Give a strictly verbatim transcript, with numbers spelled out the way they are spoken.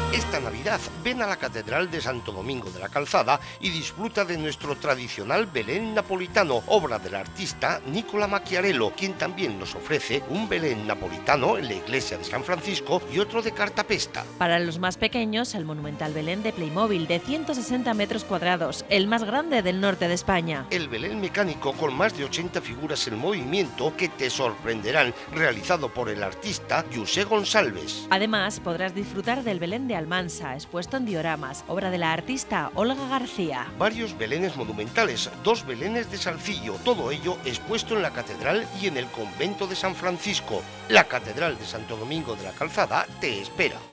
Esta Navidad ven a la Catedral de Santo Domingo de la Calzada y disfruta de nuestro tradicional Belén napolitano, obra del artista Nicola Macchiarello, quien también nos ofrece un Belén napolitano en la iglesia de San Francisco y otro de cartapesta. Para los más pequeños, el monumental Belén de Playmobil de ciento sesenta metros cuadrados, el más grande del norte de España. El Belén mecánico con más de ochenta figuras en movimiento que te sorprenderán, realizado por el artista José González. Además, podrás disfrutar del Belén de Almansa, expuesto en dioramas, obra de la artista Olga García. Varios belenes monumentales, dos belenes de Salcillo, todo ello expuesto en la catedral y en el convento de San Francisco. La Catedral de Santo Domingo de la Calzada te espera.